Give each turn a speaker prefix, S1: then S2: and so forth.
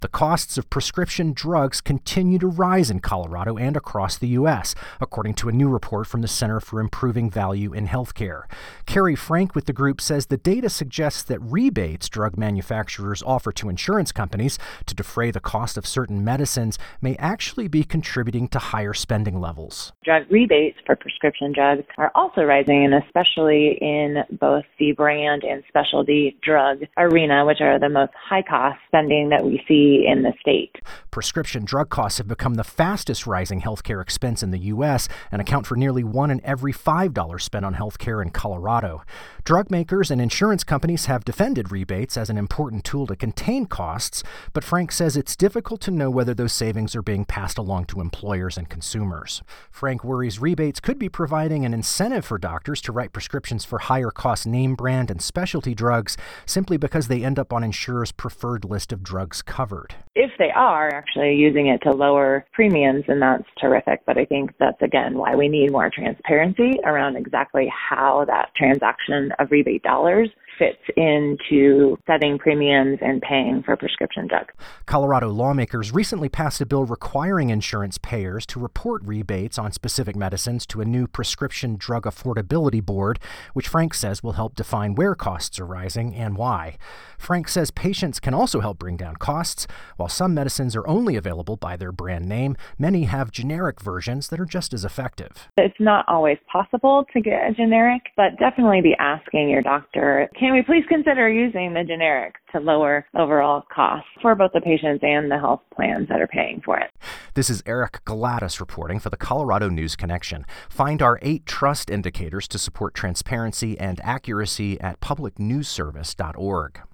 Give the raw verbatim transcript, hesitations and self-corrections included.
S1: The costs of prescription drugs continue to rise in Colorado and across the U S, according to a new report from the Center for Improving Value in Healthcare. Carrie Frank with the group says the data suggests that rebates drug manufacturers offer to insurance companies to defray the cost of certain medicines may actually be contributing to higher spending levels.
S2: Drug rebates for prescription drugs are also rising, and especially in both the brand and specialty drug arena, which are the most high-cost spending that we see in the state.
S1: Prescription drug costs have become the fastest rising healthcare expense in the U S and account for nearly one in every five dollars spent on healthcare in Colorado. Drug makers and insurance companies have defended rebates as an important tool to contain costs, but Frank says it's difficult to know whether those savings are being passed along to employers and consumers. Frank worries rebates could be providing an incentive for doctors to write prescriptions for higher cost name brand and specialty drugs simply because they end up on insurers' preferred list of drugs covered.
S2: If they are actually using it to lower premiums, then that's terrific. But I think that's, again, why we need more transparency around exactly how that transaction of rebate dollars fits into setting premiums and paying for prescription drugs.
S1: Colorado lawmakers recently passed a bill requiring insurance payers to report rebates on specific medicines to a new prescription drug affordability board, which Frank says will help define where costs are rising and why. Frank says patients can also help bring down costs. While some medicines are only available by their brand name, many have generic versions that are just as effective.
S2: It's not always possible to get a generic, but definitely be asking your doctor, can we please consider using the generic to lower overall costs for both the patients and the health plans that are paying for it?
S1: This is Eric Galatis reporting for the Colorado News Connection. Find our eight trust indicators to support transparency and accuracy at public news service dot org.